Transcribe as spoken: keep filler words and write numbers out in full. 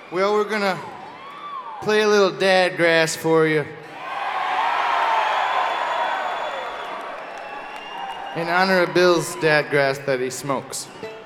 Well, we're gonna play a little Dadgrass for you. In honor of Bill's Dadgrass that he smokes.